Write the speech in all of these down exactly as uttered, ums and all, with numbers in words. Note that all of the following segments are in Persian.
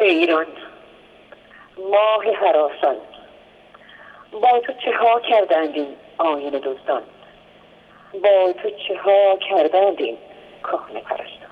ایران، ماه هراسان، با تو چه ها کردند این آیین دزدان، با تو چه ها کردند این کهنه پرستان.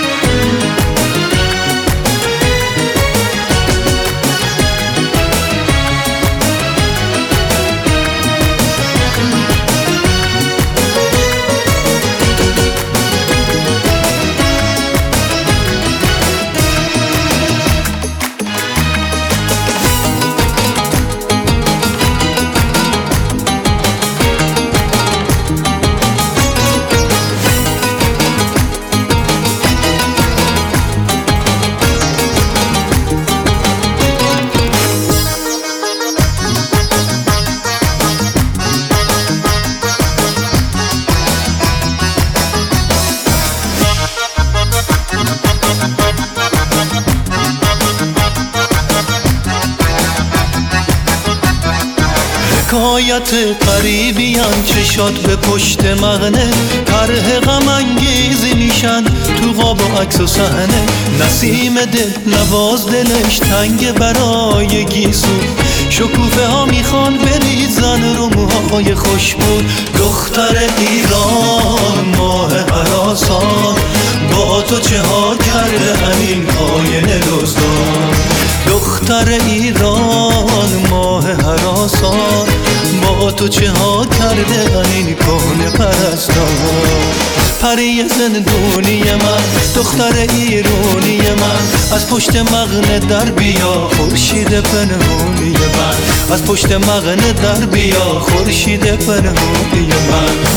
حکایت قریبیان چشات به پشت مغنه، طرح غم انگیزی میشن تو قاب و عکس و صحنه. نسیم دل نواز دلش تنگ برای گیسو، شکوفه ها میخوان بریزن رو موهای خوشبو. دختر ایران ماه هراسان، با تو چه ها کرده این آینه دزدان. دختر ایران ماه هراسان، با تو چه ها کرده این کهنه پرستان. پری زندونی من، دختر ایرانی من، از پشت مغنه در بیا خورشید پنهانی من. از پشت مغنه در بیا خورشید پنهانی من.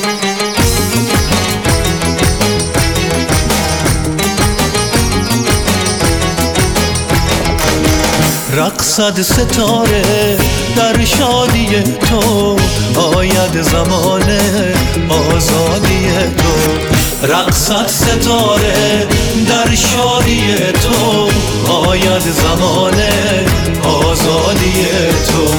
رقصد ستاره در شادی تو، آید زمان آزادی تو. رقصد ستاره در شادی تو، آید زمان آزادی تو.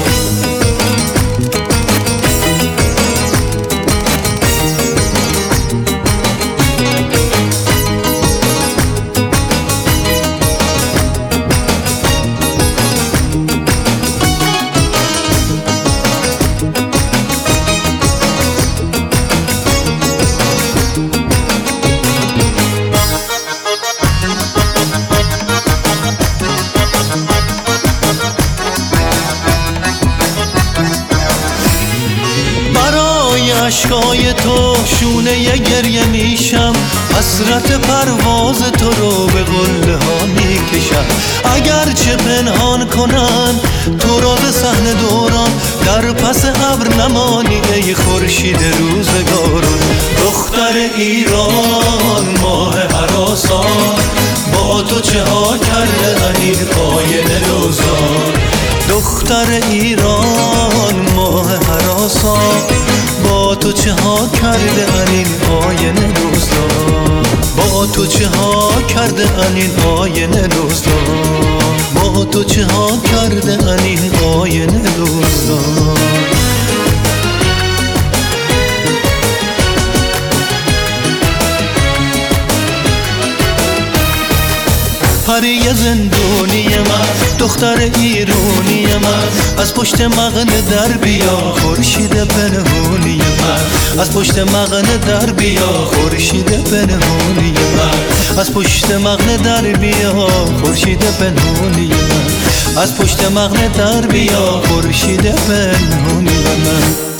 اشکای تو شونه ی گریه میشم، حسرت پرواز تو رو به قله ها میکشم. اگرچه پنهان کنن تو را به صحنه دوران، در پس ابر نمانی ای خورشید روزگاران. دختر ایران ماه هراسان، با تو چه ها کرده این آینه دزدان. دختر ایران ماه هراسان، با تو چه ها کرده این آینه دزدان. با تو چه ها کرده این آینه دزدان. با تو چه ها کرده این آینه دزدان. پری زندونی من، دختر ایرانی من، از پشت مغنه در بیا خورشید پنهانی من. از پشت مغنه در بیا خورشید پنهانی من. از پشت مغنه در بیا خورشید پنهانی من. از پشت مغنه در بیا خورشید پنهانی من.